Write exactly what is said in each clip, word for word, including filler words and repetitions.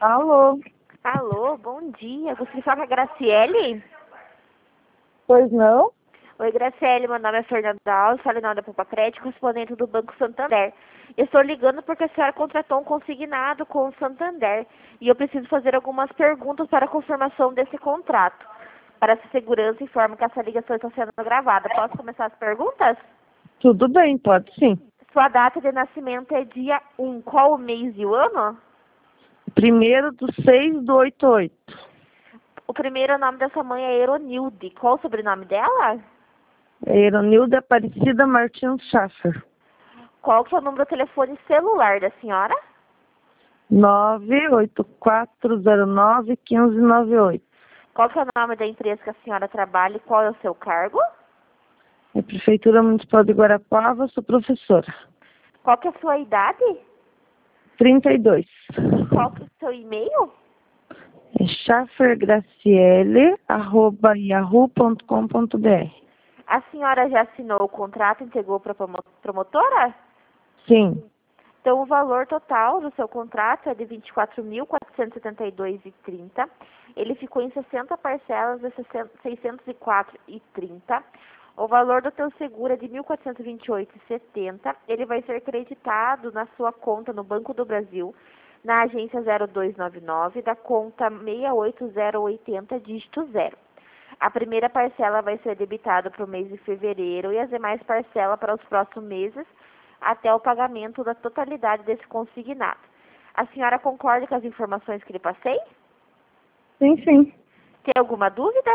Alô? Alô, bom dia. Gostaria de falar com a Graciele? Pois não? Oi, Graciele, meu nome é Fernanda Alves, falo em nome da Poupa Crédito, correspondente do Banco Santander. Eu estou ligando porque a senhora contratou um consignado com o Santander e eu preciso fazer algumas perguntas para a confirmação desse contrato. Para essa segurança, informo que essa ligação está sendo gravada. Posso começar as perguntas? Tudo bem, pode sim. Sua data de nascimento é dia um. Qual o mês e o ano? Primeiro do seis do oito oito. O primeiro nome da sua mãe é Eronilde. Qual o sobrenome dela? Eronilda Aparecida Martins Schaffer. Qual que é o número do telefone celular da senhora? nove oito quatro zero nove um cinco nove oito. Qual que é o nome da empresa que a senhora trabalha e qual é o seu cargo? É Prefeitura Municipal de Guarapava, sou professora. Qual que é a sua idade? trinta e dois. E qual que é o seu e-mail? É schaffergraciele arroba yahoo ponto com ponto br. A senhora já assinou o contrato e entregou para a promotora? Sim. Então, o valor total do seu contrato é de vinte e quatro mil, quatrocentos e setenta e dois reais e trinta centavos. Ele ficou em sessenta parcelas de seiscentos e quatro reais e trinta centavos. O valor do teu seguro é de mil quatrocentos e vinte e oito reais e setenta centavos. Ele vai ser creditado na sua conta no Banco do Brasil, na agência zero dois nove nove, da conta seis oito zero oito zero, dígito zero. A primeira parcela vai ser debitada para o mês de fevereiro e as demais parcelas para os próximos meses, até o pagamento da totalidade desse consignado. A senhora concorda com as informações que lhe passei? Sim, sim. Tem alguma dúvida?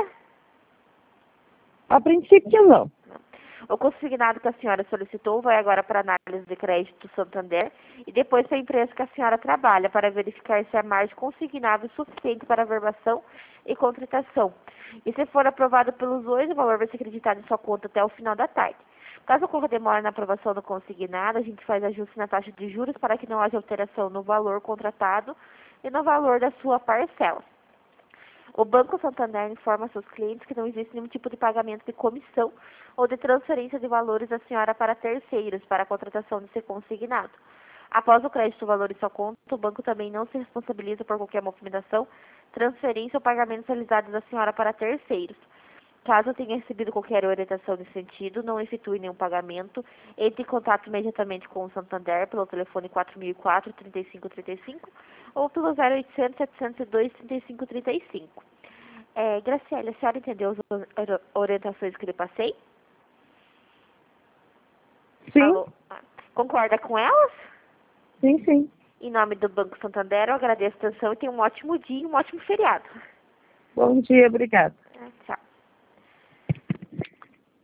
A princípio não. O consignado que a senhora solicitou vai agora para a análise de crédito do Santander e depois para a empresa que a senhora trabalha, para verificar se a margem consignada é suficiente para verbação e contratação. E se for aprovado pelos dois, o valor vai ser acreditado em sua conta até o final da tarde. Caso ocorra demora na aprovação do consignado, a gente faz ajuste na taxa de juros para que não haja alteração no valor contratado e no valor da sua parcela. O Banco Santander informa seus clientes que não existe nenhum tipo de pagamento de comissão ou de transferência de valores da senhora para terceiros para a contratação de ser consignado. Após o crédito do valor em sua conta, o banco também não se responsabiliza por qualquer movimentação, transferência ou pagamento realizados da senhora para terceiros. Caso tenha recebido qualquer orientação nesse sentido, não efetue nenhum pagamento, entre em contato imediatamente com o Santander pelo telefone quatro mil e quatro, trinta e cinco trinta e cinco ou pelo zero oitocentos, setecentos e dois, trinta e cinco trinta e cinco. É, Graciela, a senhora entendeu as orientações que lhe passei? Sim. Alô? Ah, concorda com elas? Sim, sim. Em nome do Banco Santander, eu agradeço a atenção e tenha um ótimo dia e um ótimo feriado. Bom dia, obrigada.